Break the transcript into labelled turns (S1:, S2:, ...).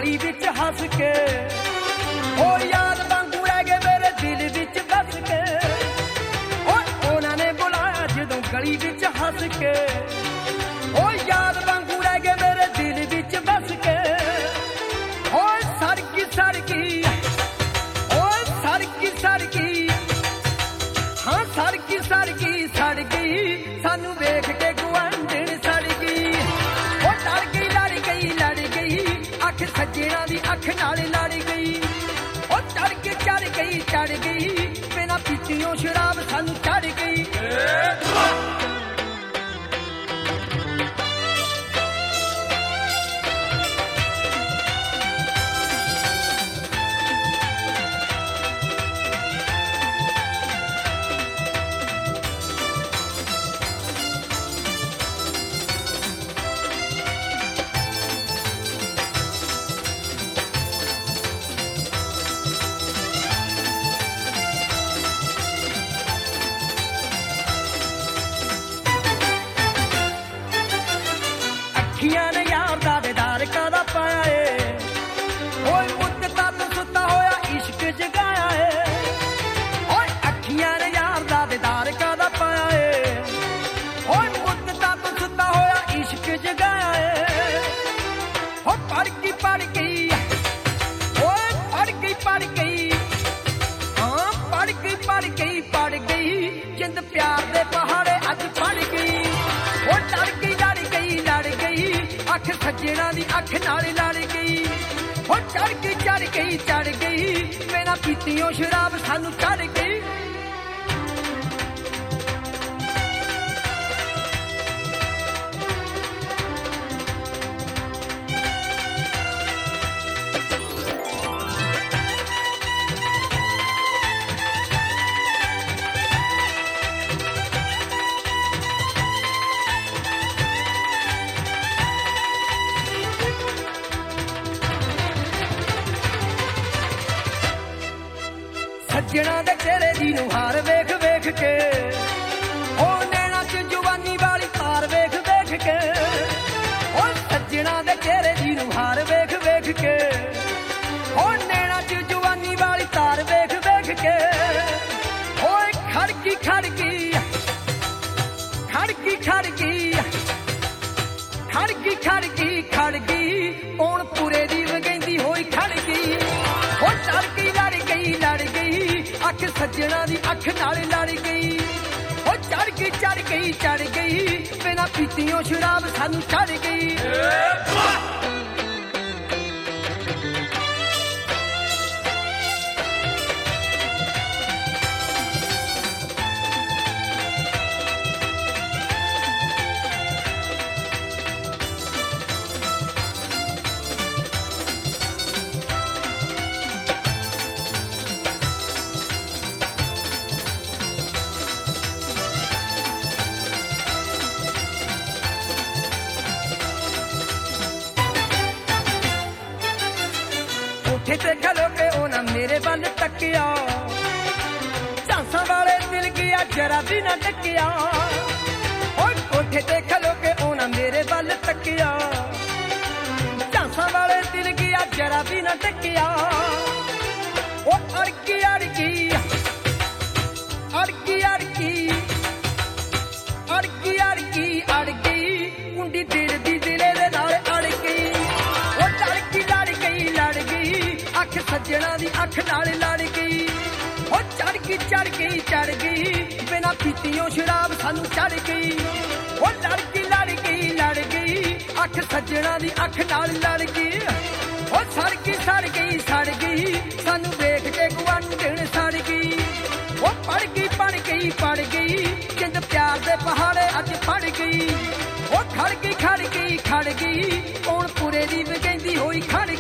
S1: ਗਲੀ ਵਿੱਚ ਹੱਸ ਕੇ ਉਹ ਯਾਦ ਵਾਂਗੂ ਰਹਿ ਗਏ ਮੇਰੇ ਦਿਲ ਵਿੱਚ ਵੱਸ ਕੇ ਉਹਨਾਂ ਨੇ ਬੁਲਾਇਆ ਜਦੋਂ ਗਲੀ ਵਿੱਚ ਹੱਸ ਕੇ ਉਹ ਯਾਦ ਵਾਂਗੂ ਰਹਿ ਗਏ ਮੇਰੇ ਦਿਲ ਵਿੱਚ ਵੱਸ ਕੇ ਓਏ ਸੜਕੀ ਸੜਕੀ ਓਏ ਸੜਕੀ ਸੜਕੀ ਹਾਂ ਸੜਕੀ ਸੜਕੀ ਸੜ ਗਈ ਸਾਨੂੰ ਵੇਖ ਕੇ ਗੁਆਂਢਣ ਸੜ ਗਈ ਉਹ ਲੜ ਗਈ ਲੜ ਗਈ ਅੱਖ ਸੱਜਣਾ ਦੀ ਅੱਖ ਨਾਲ ਲੜ ਗਈ ਉਹ ਚੜ ਗਈ ਬਿਨਾਂ ਪੀਤੀਓਂ ਸ਼ਰਾਬ ਸਾਨੂੰ ਚੜ ਗਈ ਅੱਖੀਆਂ ਨੇ ਯਾਰ ਦਾ ਦਿਦਾਰ ਕਾਦਾ ਪਾਇਆ ਏ ਓਏ ਮੁੱਦਤਾਂ ਤੋਂ ਸੁੱਤਾ ਹੋਇਆ ਇਸ਼ਕ ਜਗਾਇਆ ਏ ਓਏ ਅੱਖੀਆਂ ਨੇ ਯਾਰ ਦਾ ਦਿਦਾਰ ਕਾਦਾ ਪਾਇਆ ਏ ਓਏ ਮੁੱਦਤਾਂ ਤੋਂ ਸੁੱਤਾ ਹੋਇਆ ਇਸ਼ਕ ਜਗਾਇਆ ਏ ਹੋ ਪੜ ਗਈ ਓਏ ਪੜ ਗਈ ਹਾਂ ਪੜ ਗਈ ਜਿੰਦ ਪਿਆਰ ਦੇ ਪਹਾੜੇ ਅੱਜ ਪੜ ਗਈ ਉਹ ਲੜ ਗਈ ਅੱਖ ਸੱਜਣਾ ਦੀ ਅੱਖ ਨਾਲ ਲੜ ਗਈ ਉਹ ਚੜ ਗਈ ਬਿਨਾਂ ਪੀਤੀਓਂ ਸ਼ਰਾਬ ਸਾਨੂੰ ਚੜ ਗਈ ਸੱਜਣਾ ਦੇ ਚਿਹਰੇ ਦੀ ਨੁਹਾਰ ਵੇਖ ਵੇਖ ਕੇ ਉਹ ਨੈਣਾ ਚ ਜਵਾਨੀ ਵਾਲੀ ਤਾਰ ਵੇਖ ਵੇਖ ਕੇ ਉਹ ਸੱਜਣਾ ਦੇ ਚਿਹਰੇ ਦੀ ਨੁਹਾਰ ਵੇਖ ਵੇਖ ਕੇ ਉਹ ਨੈਣਾ ਚ ਜਵਾਨੀ ਵਾਲੀ ਤਾਰ ਵੇਖ ਵੇਖ ਕੇ ਓਏ ਖੜਕੀ ਖੜ ਗਈ ਹੁਣ ਪੂਰੇ ਦੀ ਵਗੈਂਦੀ ਹੋਈ ਖੜ ਗਈ ਉਹ ਲੜ ਗਈ ਅੱਖ ਸੱਜਣਾ ਦੀ ਅੱਖ ਨਾਲ ਲੜ ਗਈ ਉਹ ਚੜ ਗਈ ਬਿਨਾਂ ਪੀਤੀਓਂ ਸ਼ਰਾਬ ਸਾਨੂੰ ਚੜ ਗਈ ਕੋਠੇ ਤੇ ਖਲੋ ਕੇ ਉਹਨਾਂ ਮੇਰੇ ਵੱਲ ਤੱਕਿਆ ਝਾਂਸਾਂ ਵਾਲੇ ਦਿਲ ਗਿਆ ਜਰਾ ਵੀ ਨਾ ਟੱਕਿਆ ਓਏ ਕੋਠੇ ਤੇ ਖਲੋ ਕੇ ਉਹਨਾਂ ਮੇਰੇ ਵੱਲ ਤੱਕਿਆ ਝਾਂਸਾਂ ਵਾਲੇ ਦਿਲ ਗਿਆ ਜਰਾ ਵੀ ਨਾ ਟੱਕਿਆ ਉਹ ਅੜ ਗਈ ਕੁੰਡੀ ਦਿਲ ਦੀ ਦਿਲੇ ਦੇ ਨਾਲ ਅੜ ਗਈ ਉਹ ਲੜ ਗਈ ਅੱਖ ਸੱਜਣਾ ਦੀ ਅੱਖ ਨਾਲ ਲੜ ਗਈ ਉਹ ਚੜ ਗਈ ਬਿਨਾਂ ਪੀਤੀਓਂ ਸ਼ਰਾਬ ਸਾਨੂੰ ਚੜ ਗਈ ਉਹ ਲੜ ਗਈ ਅੱਖ ਸੱਜਣਾ ਦੀ ਅੱਖ ਨਾਲ ਲੜ ਗਈ ਉਹ ਸੜ ਗਈ ਸਾਨੂੰ ਵੇਖ ਕੇ ਗੁਆਂਢਣ ਸੜ ਗਈ ਉਹ ਪੜ ਗਈ ਜਿੰਦ ਪਿਆਰ ਦੇ ਪਹਾੜੇ ਅੱਜ ਪੜ ਗਈ ਉਹ ਖੜ ਗਈ ਕੌਣ ਪੂਰੇ ਦੀ ਵਗੈਂਦੀ ਹੋਈ ਖੜ